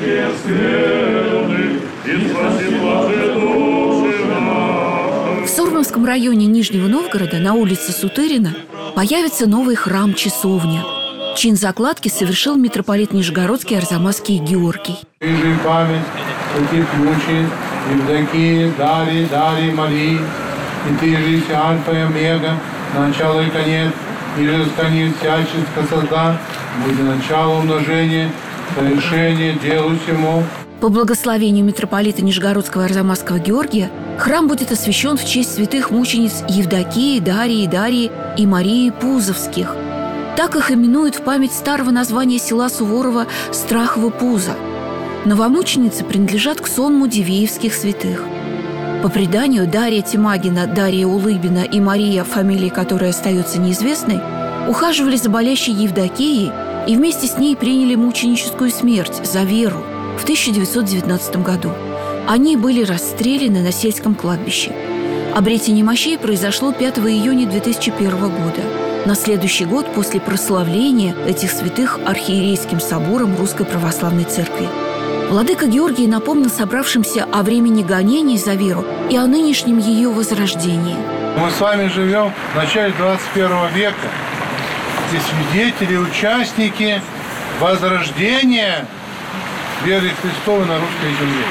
В Сормовском районе Нижнего Новгорода на улице Сутырина появится новый храм-часовня. Чин закладки совершил митрополит Нижегородский Арзамасский Георгий. Память святых мучениц Евдокии, Дарьи, Марии, и ты же Альфа и Омега, начало и конец, и же конец всячески созда, будет начало умножения, совершение делу всему. По благословению митрополита Нижегородского Арзамасского Георгия храм будет освящен в честь святых мучениц Евдокии, Дарьи и Марии Пузовских. Так их именуют в память старого названия села Суворова Страхово-Пузо. Новомученицы принадлежат к сонму дивеевских святых. По преданию, Дарья Тимагина, Дарья Улыбина и Мария, фамилия которой остается неизвестной, ухаживали за болящей Евдокией и вместе с ней приняли мученическую смерть за веру в 1919 году. Они были расстреляны на сельском кладбище. Обретение мощей произошло 5 июня 2001 года. На следующий год после прославления этих святых архиерейским собором Русской Православной Церкви. Владыка Георгий напомнил собравшимся о времени гонений за веру и о нынешнем ее возрождении. Мы с вами живем в начале 21 века. Здесь свидетели, участники возрождения веры Христовой на русской земле.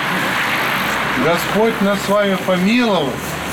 Господь нас с вами помиловал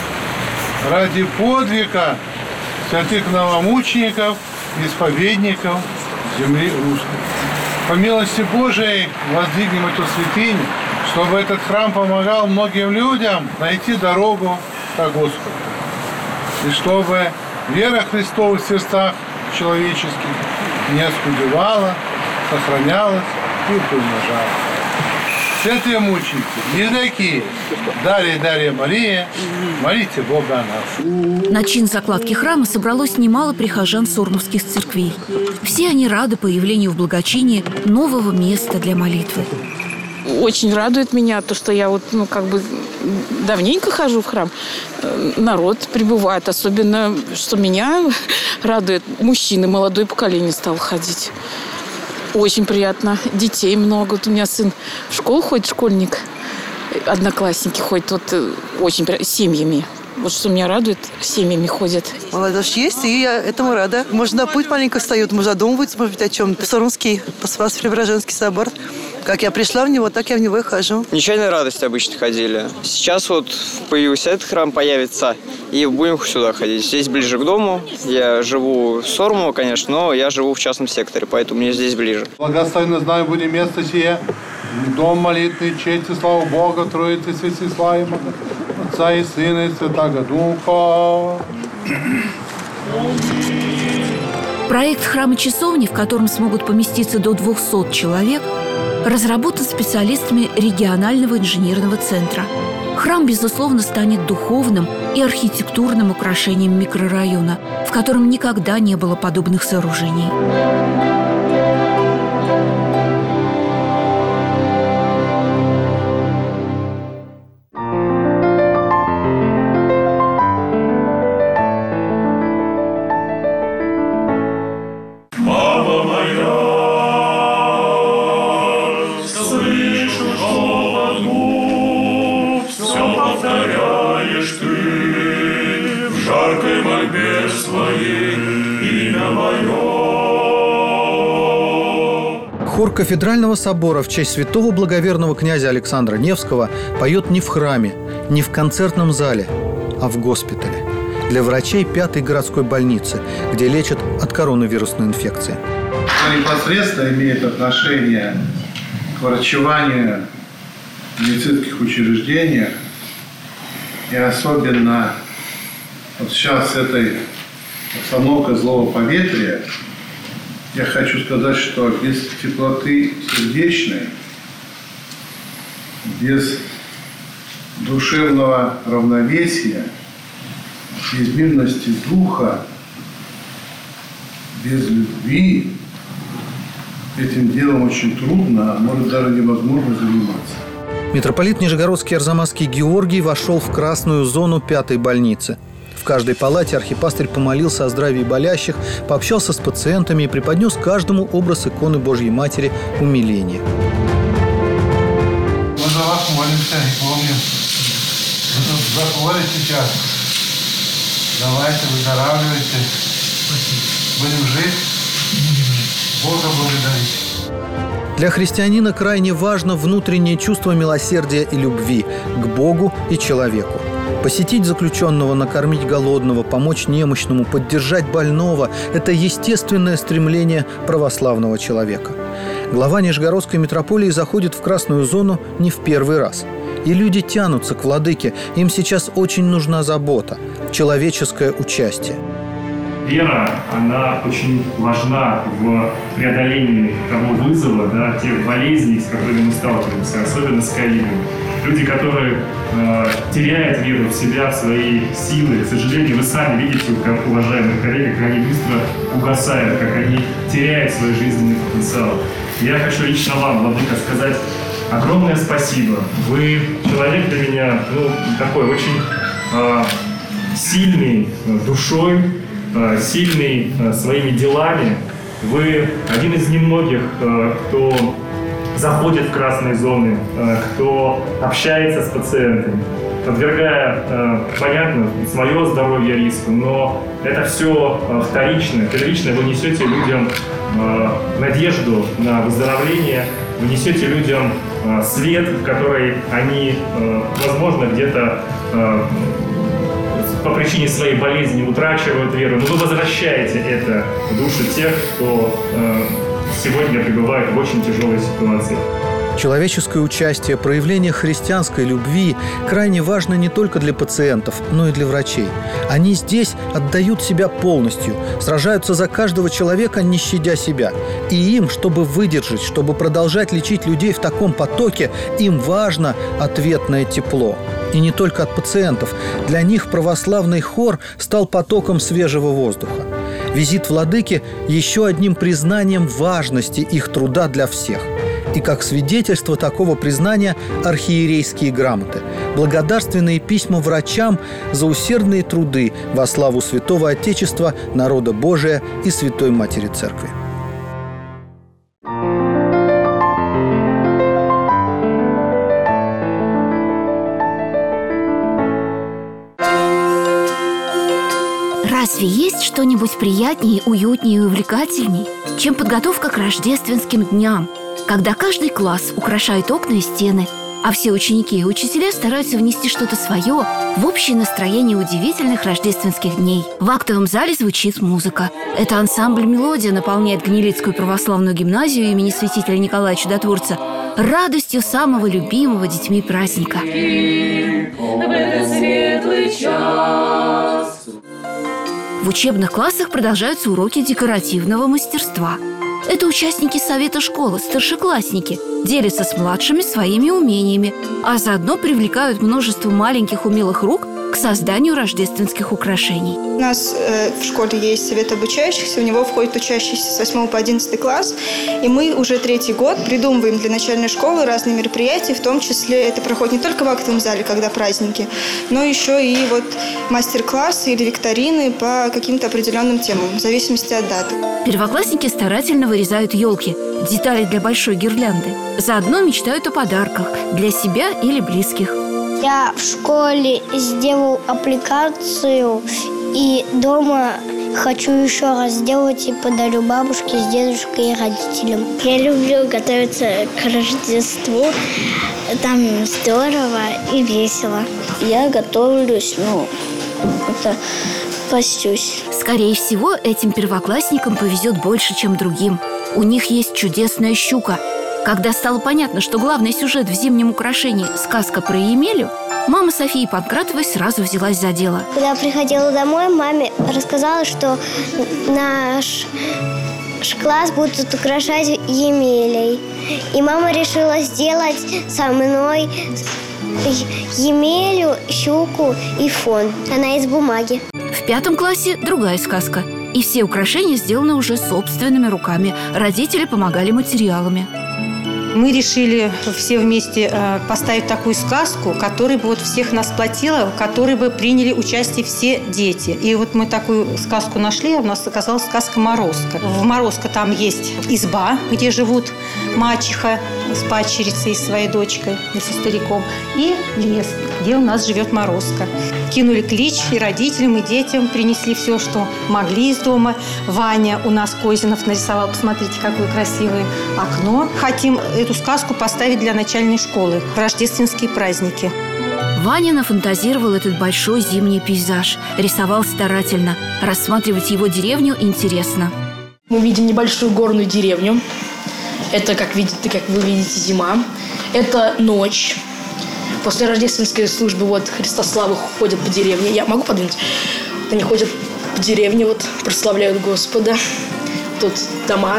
ради подвига святых новомучеников, исповедников земли русской. По милости Божией воздвигнем эту святыню, чтобы этот храм помогал многим людям найти дорогу к Господу. И чтобы вера Христова в сердцах человеческих не оскудевала, сохранялась и приумножалась. Святые мученицы, Евдокия, Дарья Мария, молите Бога о нас. На чин закладки храма собралось немало прихожан сормовских церквей. Все они рады появлению в благочинии нового места для молитвы. Очень радует меня то, что я давненько хожу в храм. Народ прибывает, особенно, что меня радует, мужчины, молодое поколение стало ходить. Очень приятно. Детей много. У меня сын в школу ходит, школьник. Одноклассники ходят. Очень приятно. Семьями. Вот что меня радует, семьями ходят. Молодежь есть, и я этому рада. Может, на путь маленько встают, может, задумываются, может быть, о чем-то. Сормовский Спас-Преображенский собор. Как я пришла в него, так я в него и хожу. Нечаянной радости обычно ходили. Сейчас появился этот храм, появится, и будем сюда ходить. Здесь ближе к дому. Я живу в Сормово, конечно, но я живу в частном секторе, поэтому мне здесь ближе. Благословенно знаю, будем место сие, дом молитвы, честь и славу Бога, Троицы, Всесвящего, Отца и Сына и Святаго Духа. Проект храма-часовни, в котором смогут поместиться до 200 человек, разработан специалистами регионального инженерного центра. Храм, безусловно, станет духовным и архитектурным украшением микрорайона, в котором никогда не было подобных сооружений. Хор кафедрального собора в честь святого благоверного князя Александра Невского поет не в храме, не в концертном зале, а в госпитале для врачей 5-й городской больницы, где лечат от коронавирусной инфекции. Что непосредственно имеет отношение к врачеванию в медицинских учреждениях, и особенно сейчас с этой обстановкой злого поветрия, я хочу сказать, что без теплоты сердечной, без душевного равновесия, без мирности духа, без любви этим делом очень трудно, а может даже невозможно заниматься. Митрополит Нижегородский Арзамасский Георгий вошел в красную зону 5-й больницы. В каждой палате архипастырь помолился о здравии болящих, пообщался с пациентами и преподнес каждому образ иконы Божьей Матери умиления. за вас молимся и помним. Вы тут в затворе сейчас. Давайте, выздоравливайте. Будем жить. Бога благодарить. Для христианина крайне важно внутреннее чувство милосердия и любви к Богу и человеку. Посетить заключенного, накормить голодного, помочь немощному, поддержать больного – это естественное стремление православного человека. Глава Нижегородской митрополии заходит в красную зону не в первый раз. И люди тянутся к владыке, им сейчас очень нужна забота, человеческое участие. Вера, она очень важна в преодолении того вызова, да, тех болезней, с которыми мы сталкиваемся, особенно с ковидом. Люди, которые теряют веру в себя, в свои силы, к сожалению, вы сами видите, как уважаемые коллеги, как они быстро угасают, как они теряют свой жизненный потенциал. Я хочу лично вам, владыка, сказать огромное спасибо. Вы человек для меня, такой очень сильный душой, сильный своими делами. Вы один из немногих, кто заходит в красные зоны, кто общается с пациентами, подвергая, понятно, свое здоровье риску, но это все вторично. Первично вы несете людям надежду на выздоровление, вы несете людям свет, в который они, возможно, где-то по причине своей болезни утрачивают веру, но вы возвращаете это в души тех, кто сегодня пребывает в очень тяжелой ситуации. Человеческое участие, проявление христианской любви крайне важно не только для пациентов, но и для врачей. Они здесь отдают себя полностью, сражаются за каждого человека, не щадя себя. И им, чтобы выдержать, чтобы продолжать лечить людей в таком потоке, им важно ответное тепло. И не только от пациентов. Для них православный хор стал потоком свежего воздуха. Визит владыки – еще одним признанием важности их труда для всех. И как свидетельство такого признания архиерейские грамоты, благодарственные письма врачам за усердные труды во славу Святого Отечества, народа Божия и Святой Матери Церкви. Разве есть что-нибудь приятнее, уютнее и увлекательней, чем подготовка к рождественским дням, когда каждый класс украшает окна и стены, а все ученики и учителя стараются внести что-то свое в общее настроение удивительных рождественских дней. В актовом зале звучит музыка. Это ансамбль «Мелодия» наполняет Гнилицкую православную гимназию имени святителя Николая Чудотворца радостью самого любимого детьми праздника. В учебных классах продолжаются уроки декоративного мастерства. Это участники совета школы, старшеклассники, делятся с младшими своими умениями, а заодно привлекают множество маленьких умелых рук к созданию рождественских украшений. У нас в школе есть совет обучающихся, в него входят учащиеся с 8 по 11 класс, и мы уже 3-й год придумываем для начальной школы разные мероприятия, в том числе это проходит не только в актовом зале, когда праздники, но еще и мастер-классы или викторины по каким-то определенным темам, в зависимости от даты. Первоклассники старательно вырезают елки, детали для большой гирлянды. Заодно мечтают о подарках для себя или близких. Я в школе сделал аппликацию и дома хочу еще раз сделать и подарю бабушке с дедушкой и родителям. Я люблю готовиться к Рождеству. Там здорово и весело. Я готовлюсь, постюсь. Скорее всего, этим первоклассникам повезет больше, чем другим. У них есть чудесная щука. Когда стало понятно, что главный сюжет в зимнем украшении – сказка про Емелю, мама Софии Панкратовой сразу взялась за дело. Когда я приходила домой, маме рассказала, что наш класс будут украшать Емелей. И мама решила сделать со мной Емелю, щуку и фон. Она из бумаги. В 5 классе другая сказка. И все украшения сделаны уже собственными руками. Родители помогали материалами. Мы решили все вместе поставить такую сказку, которая бы всех нас сплотила, в которой бы приняли участие все дети. И мы такую сказку нашли, у нас оказалась сказка «Морозко». В «Морозко» там есть изба, где живут мачеха с падчерицей, своей дочкой и со стариком. И лес, где у нас живет Морозко. Кинули клич и родителям, и детям. Принесли все, что могли из дома. Ваня у нас Козинов нарисовал. Посмотрите, какое красивое окно. Хотим эту сказку поставить для начальной школы в рождественские праздники. Ваня нафантазировал этот большой зимний пейзаж. Рисовал старательно. Рассматривать его деревню интересно. Мы видим небольшую горную деревню. Это, как вы видите, зима. Это ночь. После рождественской службы Христославы ходят по деревне. Я могу подвинуть? Они ходят по деревне, прославляют Господа. Тут дома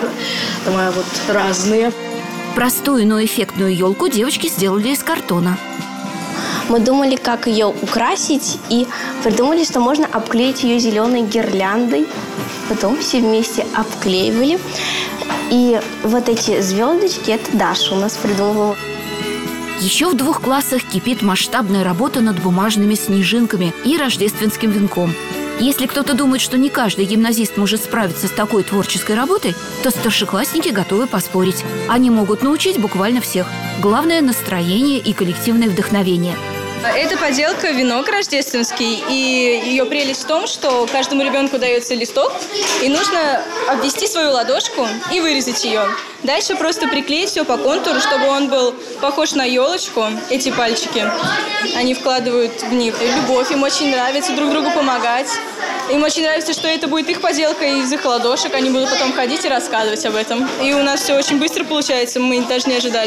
разные. Простую, но эффектную елку девочки сделали из картона. Мы думали, как ее украсить, и придумали, что можно обклеить ее зеленой гирляндой. Потом все вместе обклеивали. И эти звездочки, это Даша у нас придумывала. Еще в 2 классах кипит масштабная работа над бумажными снежинками и рождественским венком. Если кто-то думает, что не каждый гимназист может справиться с такой творческой работой, то старшеклассники готовы поспорить. Они могут научить буквально всех. Главное – настроение и коллективное вдохновение. Это поделка венок рождественский, и ее прелесть в том, что каждому ребенку дается листок, и нужно обвести свою ладошку и вырезать ее. Дальше просто приклеить все по контуру, чтобы он был похож на елочку, эти пальчики. Они вкладывают в них любовь, им очень нравится друг другу помогать. Им очень нравится, что это будет их поделка из их ладошек, они будут потом ходить и рассказывать об этом. И у нас все очень быстро получается, мы даже не ожидали.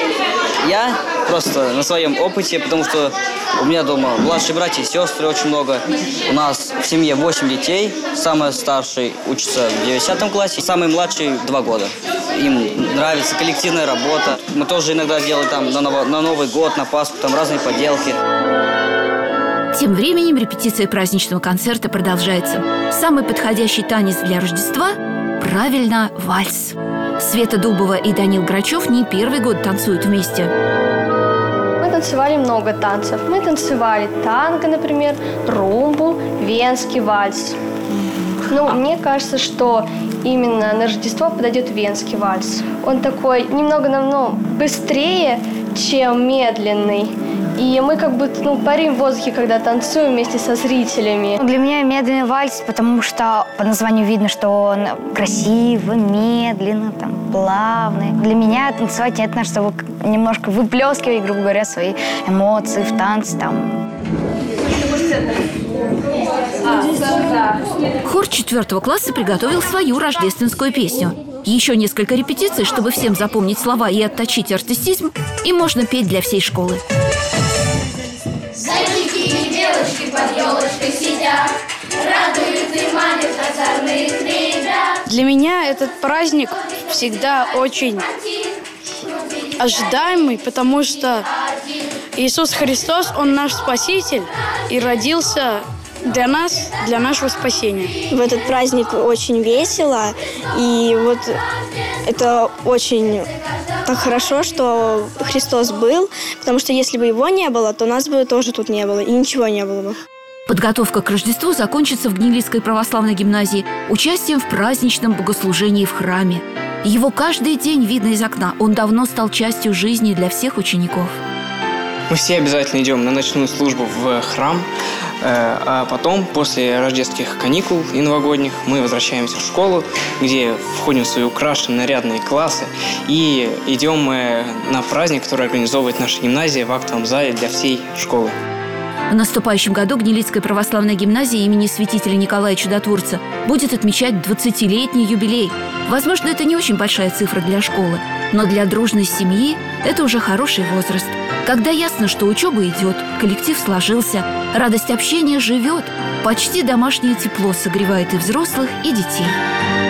Я просто на своем опыте, потому что у меня дома младшие братья и сестры очень много. У нас в семье 8 детей. Самый старший учится в 9 классе, самый младший 2 года. Им нравится коллективная работа. Мы тоже иногда делаем на Новый год, на Пасху, разные поделки. Тем временем репетиция праздничного концерта продолжается. Самый подходящий танец для Рождества – правильно, вальс. Света Дубова и Данил Грачев не первый год танцуют вместе. Мы танцевали много танцев. Мы танцевали танго, например, румбу, венский вальс. Мне кажется, что именно на Рождество подойдет венский вальс. Он такой немного быстрее, чем медленный. И мы парим в воздухе, когда танцуем вместе со зрителями. Для меня медленный вальс, потому что по названию видно, что он красиво, медленно, плавный. Для меня танцевать это надо, чтобы немножко выплескивать, грубо говоря, свои эмоции в танце. Хор 4 класса приготовил свою рождественскую песню. Еще несколько репетиций, чтобы всем запомнить слова и отточить артистизм, и можно петь для всей школы. Зайчики и белочки под елочкой сидят, радуют и манят озорных ребят. Для меня этот праздник всегда очень ожидаемый, потому что Иисус Христос, Он наш Спаситель и родился для нас, для нашего спасения. В этот праздник очень весело, и это очень так хорошо, что Христос был, потому что если бы его не было, то нас бы тоже тут не было, и ничего не было бы. Подготовка к Рождеству закончится в Гнилицкой православной гимназии участием в праздничном богослужении в храме. Его каждый день видно из окна. Он давно стал частью жизни для всех учеников. Мы все обязательно идем на ночную службу в храм, а потом, после рождественских каникул и новогодних, мы возвращаемся в школу, где входим в свои украшенные нарядные классы и идем на праздник, который организовывает наша гимназия в актовом зале для всей школы. В наступающем году Гнилицкая православная гимназия имени святителя Николая Чудотворца будет отмечать 20-летний юбилей. Возможно, это не очень большая цифра для школы, но для дружной семьи это уже хороший возраст. Когда ясно, что учеба идет, коллектив сложился, радость общения живет, почти домашнее тепло согревает и взрослых, и детей.